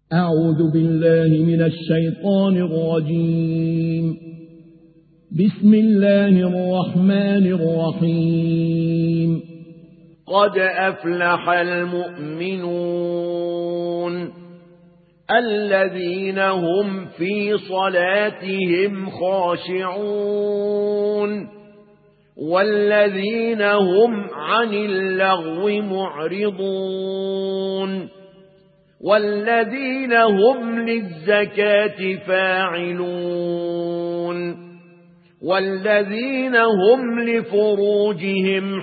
أعوذ بالله من الشيطان الرجيم. بسم الله الرحمن الرحيم. قد أفلح المؤمنون الذين هم في صلاتهم خاشعون والذين هم عن اللغو معرضون والذين هم للزكاة فاعلون والذين هم لفروجهم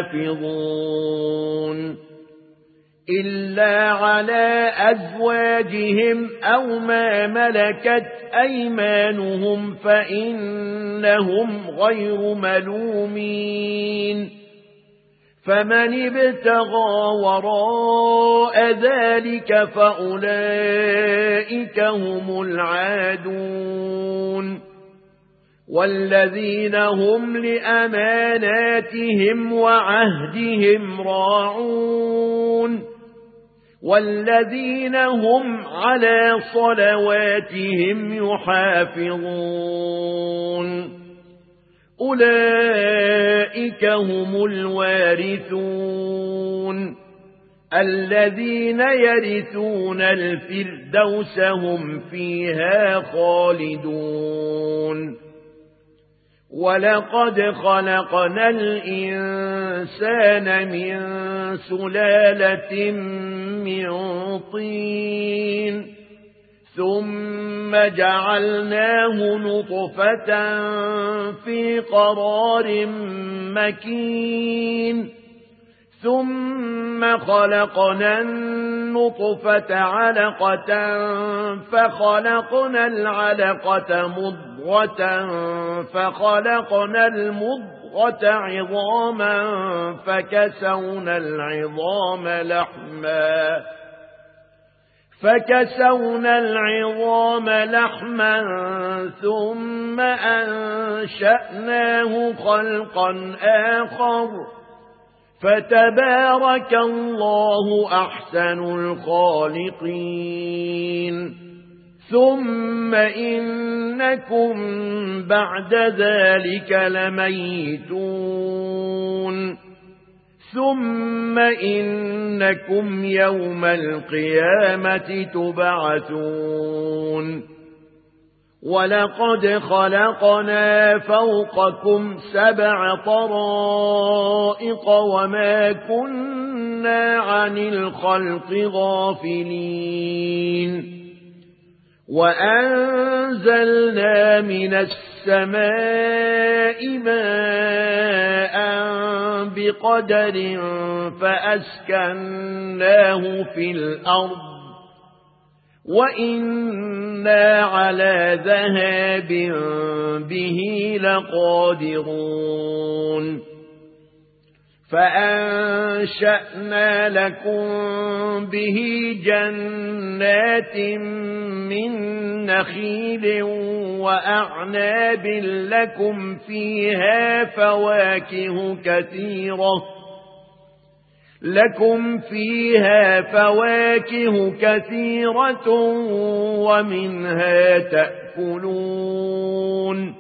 حافظون إلا على أزواجهم أو ما ملكت أيمانهم فإنهم غير ملومين فمن ابتغى وراء ذلك فأولئك هم العادون والذين هم لأماناتهم وعهدهم راعون والذين هم على صلواتهم يحافظون أولئك هم الوارثون الذين يرثون الفردوس هم فيها خالدون ولقد خلقنا الإنسان من سلالة من طين ثم جعلناه نطفة في قرار مكين ثم خلقنا النطفة علقة فخلقنا العلقة مضغة فخلقنا المضغة عظاما فكسونا العظام لحما ثم أنشأناه خلقا آخر فتبارك الله أحسن الخالقين ثم إنكم بعد ذلك لميتون ثم إنكم يوم القيامة تبعثون ولقد خلقنا فوقكم 7 طرائق وما كنا عن الخلق غافلين وأنزلنا من السماء ماء بقدر فأسكناه في الأرض وإنا على ذهاب به لقادرون فأنشأنا لكم به جنات من نخيل وأعناب لكم فيها فواكه كثيرة ومنها تأكلون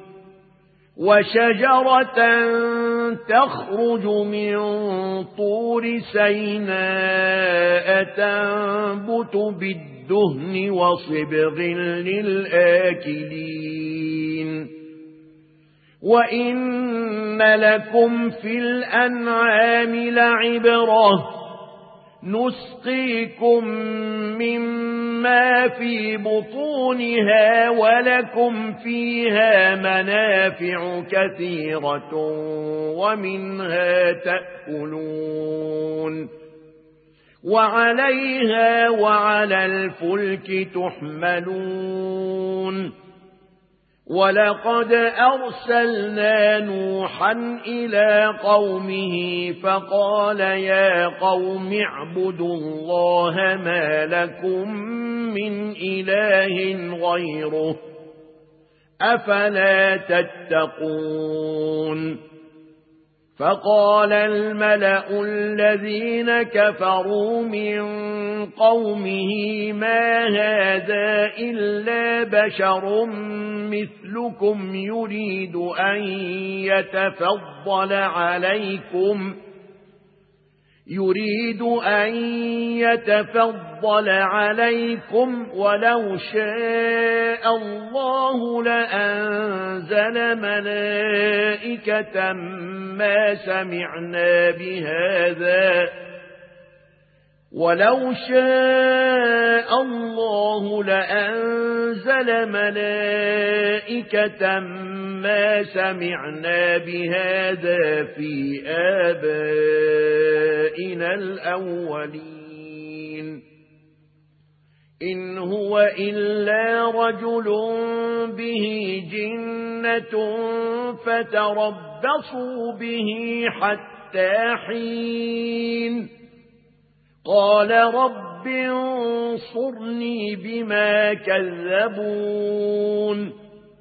وشجرة تخرج من طور سيناء تنبت بالدهن وصبغ للآكلين وإن لكم في الأنعام لعبرة نسقيكم مما في بطونها ولكم فيها منافع كثيرة ومنها تأكلون وعليها وعلى الفلك تحملون ولقد أرسلنا نوحا إلى قومه فقال يا قوم اعبدوا الله ما لكم من إله غيره أفلا تتقون فقال الملأ الذين كفروا من قومه ما هذا إلا بشر مثلكم يريد أن يتفضل عليكم ولو شاء الله لأنزل ملائكة ما سمعنا بهذا في آبائنا الأولين إن هو إلا رجل به جنة فتربصوا به حتى حين قال رب انصرني بما كذبون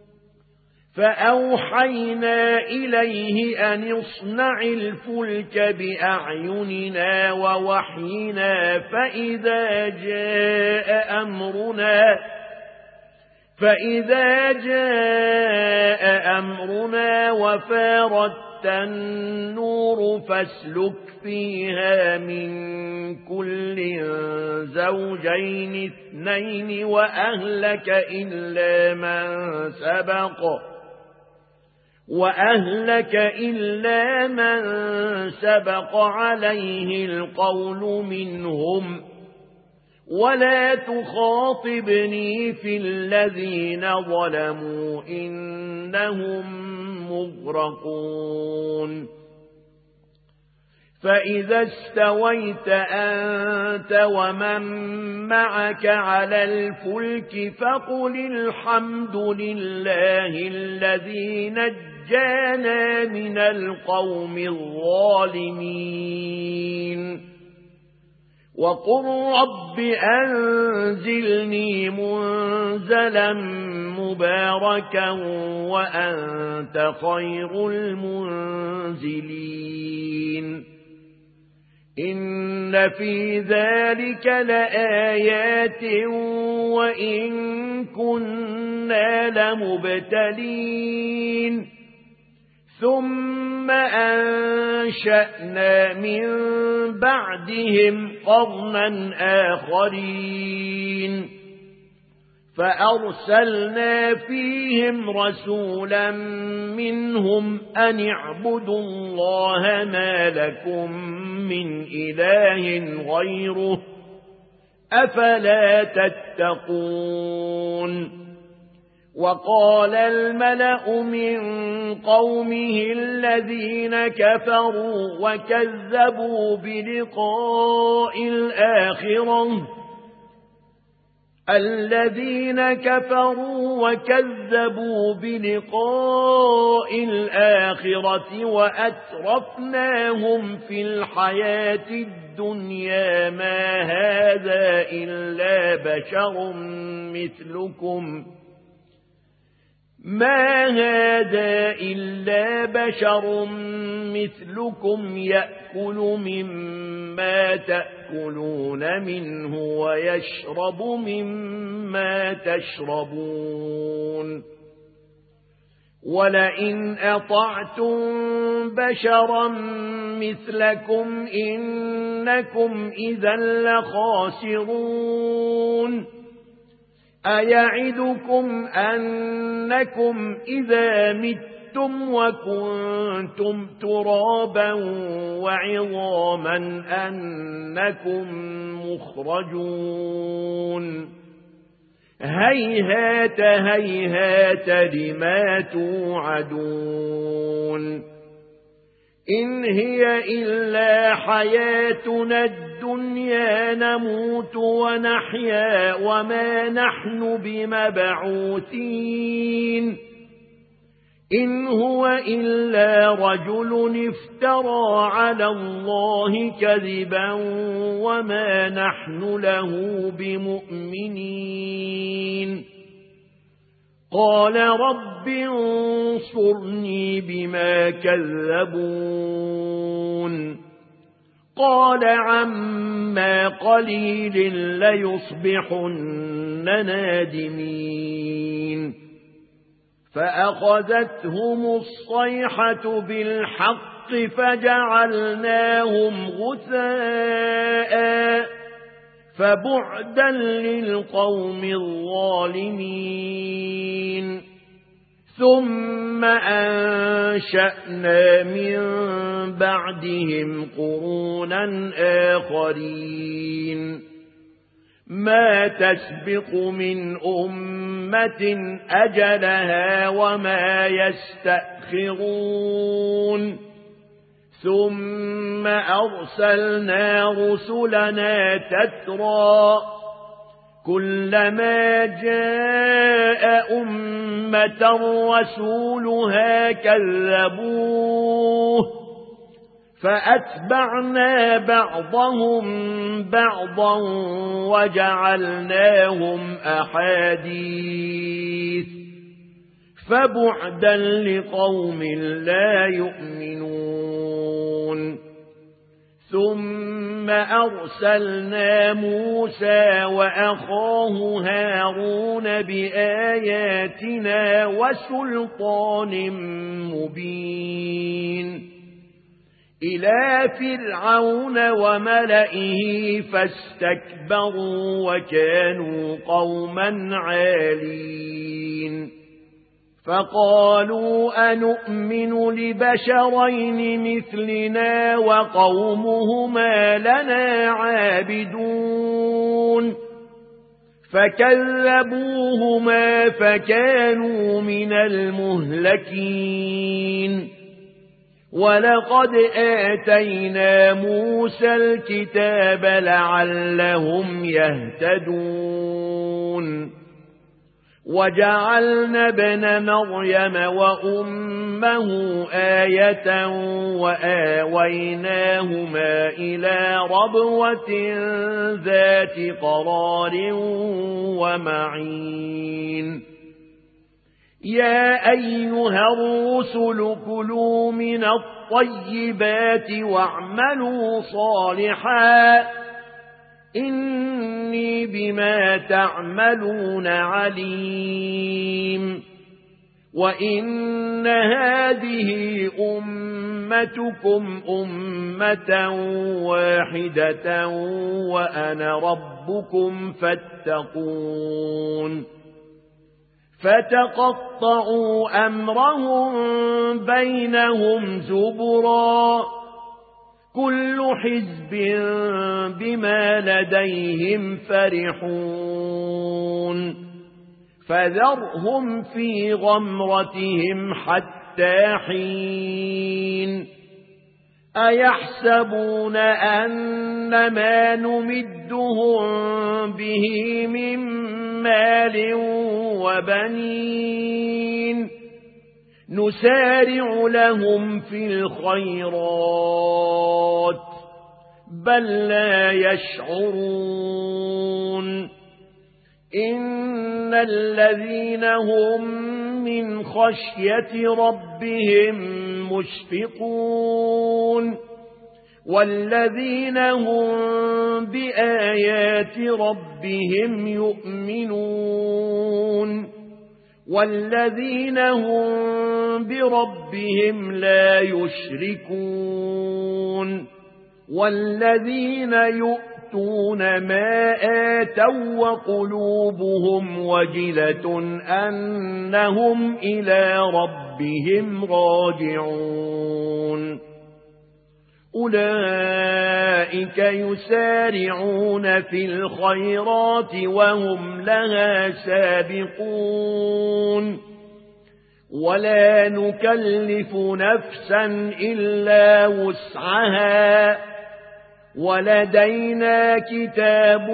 فأوحينا إليه أن اصنع الفلك بأعيننا ووحينا فإذا جاء أمرنا وفارت النور فاسلك فيها من كل زوجين اثنين وأهلك إلا من سبق عليه القول منهم ولا تخاطبني في الذين ظلموا إنهم مغرقون فإذا استويت أنت ومن معك على الفلك فقل الحمد لله الذي نجانا من القوم الظالمين وقل رب أنزلني منزلا مباركا وأنت خير المنزلين إن في ذلك لآيات وإن كنا لمبتلين ثم أنشأنا من بعدهم قرنا آخرين فأرسلنا فيهم رسولا منهم أن اعبدوا الله ما لكم من إله غيره أفلا تتقون وقال الملأ من قومه الذين كفروا وكذبوا بلقاء الآخرة وأترفناهم في الحياة الدنيا ما هذا إلا بشر مثلكم يأكل مما تأكلون منه ويشرب مما تشربون ولئن أطعتم بشرا مثلكم إنكم إذا لخاسرون أيعدكم أنكم إذا متم وكنتم ترابا وعظاما أنكم مخرجون هيهات هيهات لما توعدون إن هي إلا حياتنا الدنيا نموت ونحيا وما نحن بمبعوثين إن هو إلا رجل افترى على الله كذبا وما نحن له بمؤمنين قال رب انصرني بما كذبون قال عما قليل ليصبحن نادمين فأخذتهم الصيحة بالحق فجعلناهم غثاء فبعدا للقوم الظالمين ثم أنشأنا من بعدهم قرونا آخرين ما تسبق من أمة أجلها وما يستأخرون ثم أرسلنا رسلنا تترى كلما جاء أمة رسولها كذبوه فأتبعنا بعضهم بعضا وجعلناهم أحاديث فبعدا لقوم لا يؤمنون ثم أرسلنا موسى وأخاه هارون بآياتنا وسلطان مبين إلى فرعون وملئه فاستكبروا وكانوا قوما عالين فقالوا أنؤمن لبشرين مثلنا وقومهما لنا عابدون فكذبوهما فكانوا من المهلكين ولقد آتينا موسى الكتاب لعلهم يهتدون وجعلنا ابن مريم وأمه آية وآويناهما إلى ربوة ذات قرار ومعين يا أيها الرسل كلوا من الطيبات واعملوا صالحا إني بما تعملون عليم وإن هذه أمتكم أمة واحدة وأنا ربكم فاتقون فتقطعوا أمرهم بينهم زبرا كل حزب بما لديهم فرحون فذرهم في غمرتهم حتى حين أيحسبون أن ما نمدهم به من مال وبنين نسارع لهم في الخيرات بل لا يشعرون إن الذين هم من خشية ربهم مشفقون والذين هم بآيات ربهم يؤمنون والذين هم بربهم لا يشركون والذين يؤتون ما آتوا وقلوبهم وجلة أنهم إلى ربهم راجعون أولئك يسارعون في الخيرات وهم لها سابقون ولا نكلف نفسا إلا وسعها ولدينا كتاب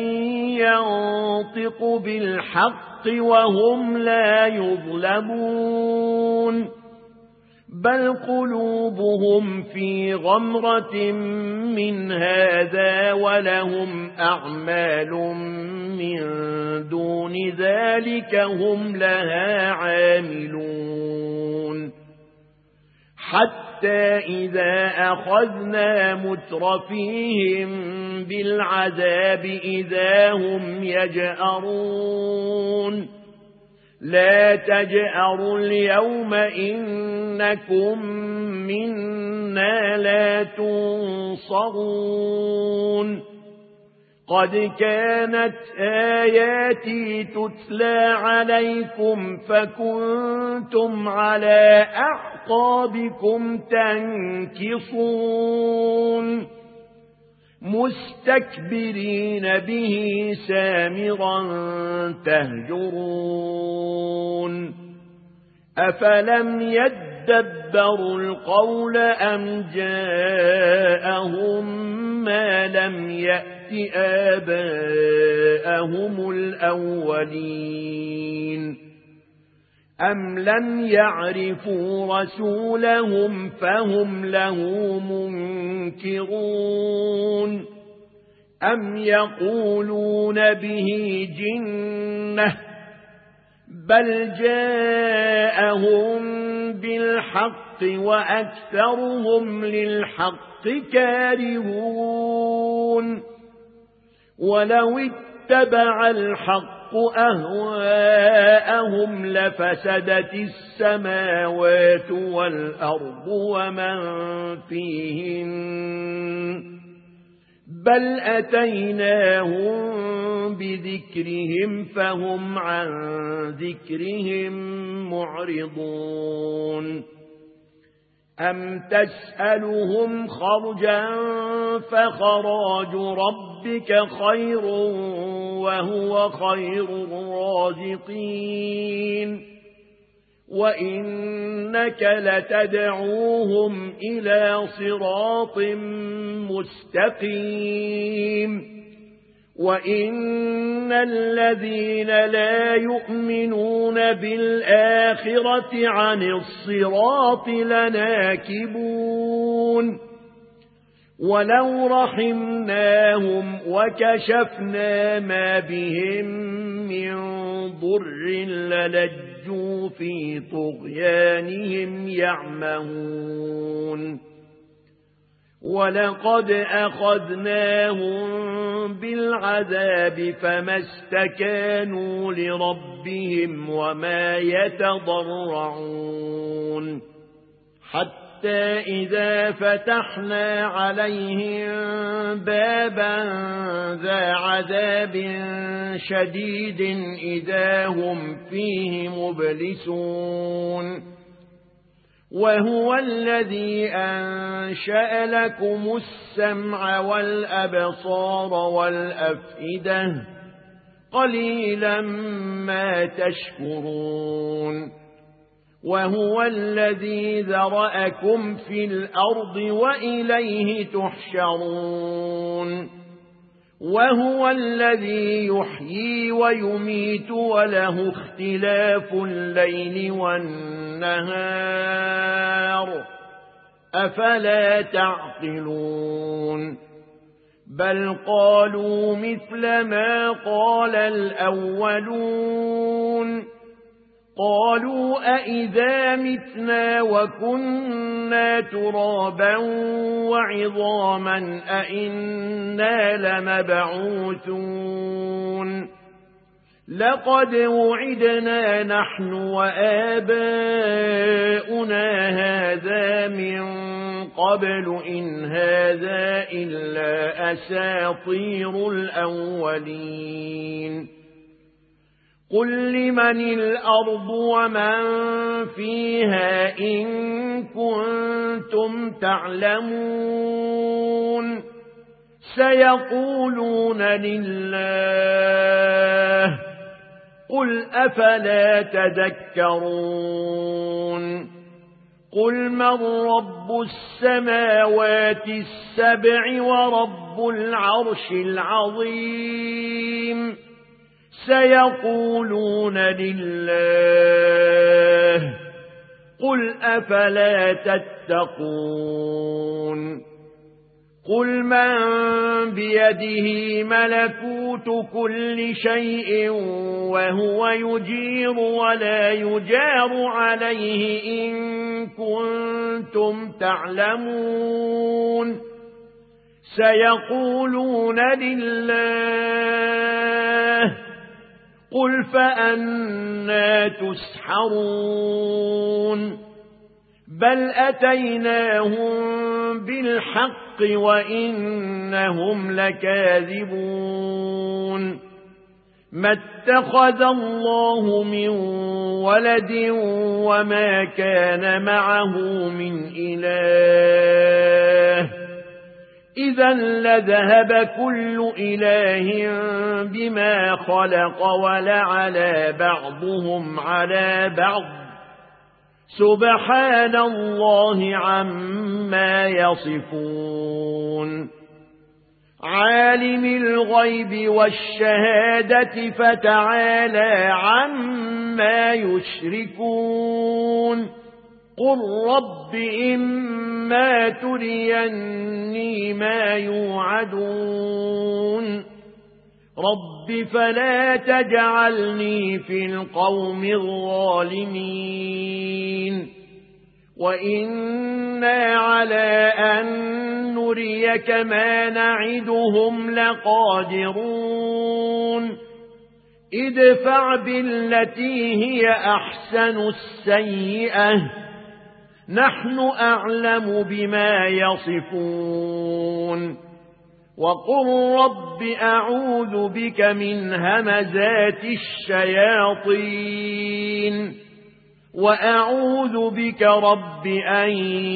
ينطق بالحق وهم لا يظلمون بل قلوبهم في غمرة من هذا ولهم أعمال من دون ذلك هم لها عاملون حتى إذا أخذنا مترفيهم بالعذاب إذا هم يجأرون لا تجأروا اليوم إنكم منا لا تنصرون قد كانت آياتي تتلى عليكم فكنتم على أعقابكم تنكصون مستكبرين به سامرا تهجرون أفلم يدبروا القول أم جاءهم ما لم يأت آباءهم الأولين أم لم يعرفوا رسولهم فهم له منكرون أم يقولون به جنة بل جاءهم بالحق وأكثرهم للحق كارهون ولو اتبع الحق أهواءهم لفسدت السماوات والأرض ومن فيهن بل أتيناهم بذكرهم فهم عن ذكرهم معرضون أم تسألهم خرجا فخراج ربك خير وهو خير الرازقين وإنك لتدعوهم إلى صراط مستقيم وإن الذين لا يؤمنون بالآخرة عن الصراط لناكبون ولو رحمناهم وكشفنا ما بهم من ضر للجوا في طغيانهم يعمهون ولقد أخذناهم بالعذاب فما استكانوا لربهم وما يتضرعون حتى إذا فتحنا عليهم بابا ذا عذاب شديد إذا هم فيه مبلسون وهو الذي أنشأ لكم السمع والأبصار والأفئدة قليلا ما تشكرون وهو الذي ذرأكم في الأرض وإليه تحشرون وهو الذي يحيي ويميت وله اختلاف الليل والنهار أفلا تعقلون بل قالوا مثل ما قال الأولون قالوا أئذا متنا وكنا ترابا وعظاما أئنا لمبعوثون لقد وعدنا نحن وآباؤنا هذا من قبل إن هذا إلا أساطير الأولين قل لمن الأرض ومن فيها إن كنتم تعلمون سيقولون لله قل أفلا تذكرون قل من رب السماوات السبع ورب العرش العظيم سيقولون لله قل أفلا تتقون قل من بيده ملكوت كل شيء وهو يجير ولا يجار عليه إن كنتم تعلمون سيقولون لله قل فأنى تسحرون بل أتيناهم بالحق وإنهم لكاذبون ما اتخذ الله من ولد وما كان معه من إله إذا لذهب كل إله بما خلق ولعلى بعضهم على بعض سبحان الله عما يصفون عالم الغيب والشهادة فتعالى عما يشركون قل رب إما تريني ما يوعدون رب فلا تجعلني في القوم الظالمين وإنا على أن نريك ما نعدهم لقادرون ادفع بالتي هي أحسن السيئة نحن أعلم بما يصفون وقل رب أعوذ بك من همزات الشياطين وأعوذ بك رب أن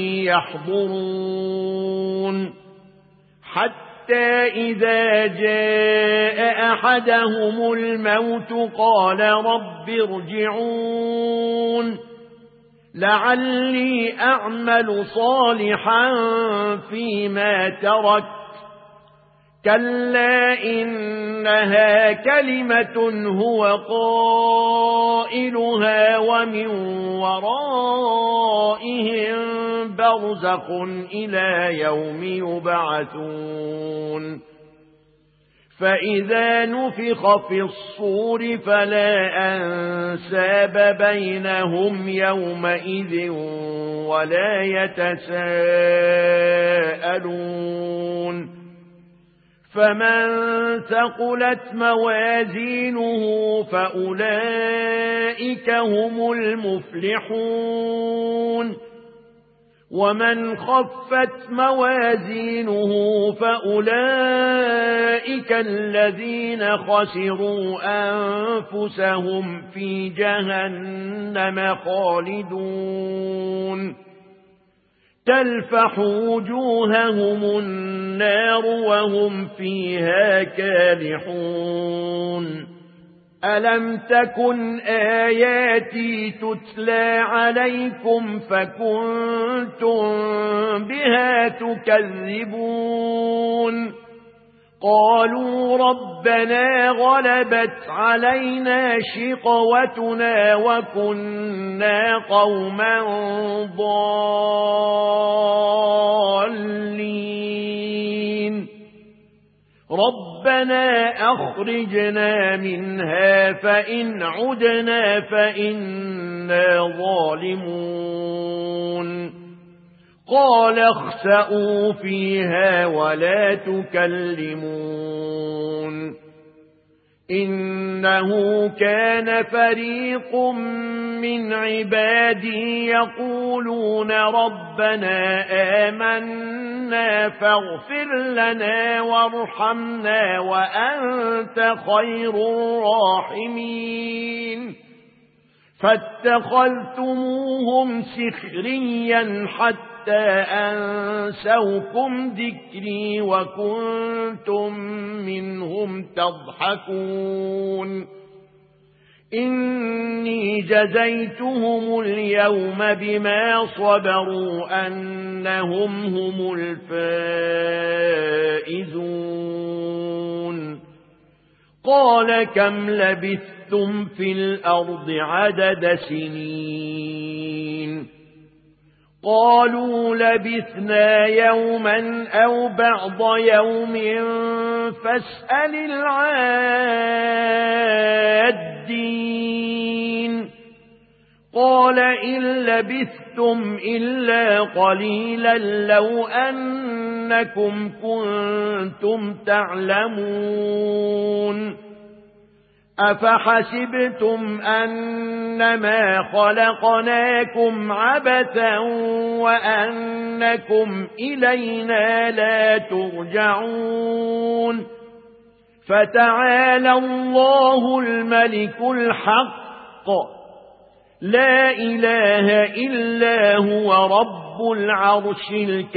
يحضرون حتى إذا جاء أحدهم الموت قال رب ارجعون لعلي أعمل صالحا فيما تركت كلا إنها كلمة هو قائلها ومن ورائهم برزخ إلى يوم يبعثون فإذا نفخ في الصور فلا أنساب بينهم يومئذ ولا يتساءلون فمن ثقلت موازينه فأولئك هم المفلحون ومن خفت موازينه فأولئك الذين خسروا أنفسهم في جهنم خالدون تلفح وجوههم النار وهم فيها كالحون ألم تكن آياتي تتلى عليكم فكنتم بها تكذبون قالوا ربنا غلبت علينا شقوتنا وكنا قوما ضالين ربنا أخرجنا منها فإن عدنا فإنا ظالمون قال اخسئوا فيها ولا تكلمون إنه كان فريق من عبادي يقولون ربنا آمنا فاغفر لنا وارحمنا وأنت خير الراحمين فاتخذتموهم سخريا حتى أنسوكم ذكري وكنتم منهم تضحكون إني جزيتهم اليوم بما صبروا أنهم هم الفائزون قال كم لبثتم في الأرض عدد سنين قالوا لبثنا يوما أو بعض يوم فاسأل العادين قال إن لبثتم إلا قليلا لو أنكم كنتم تعلمون أفحسبتم أنما خلقناكم عبثا وأنكم إلينا لا ترجعون فتعالى الله الملك الحق لا إله إلا هو رب العرش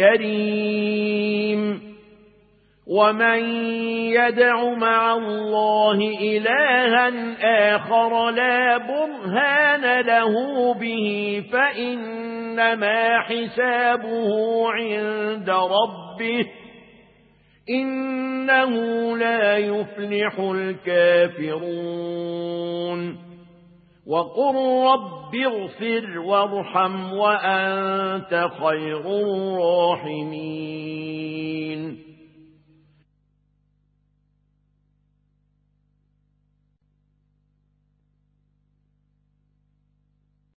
الكريم ومن يدع مع الله إلها آخر لا برهان له به فإنما حسابه عند ربه إنه لا يفلح الكافرون وقل رب اغفر وارحم وأنت خير الراحمين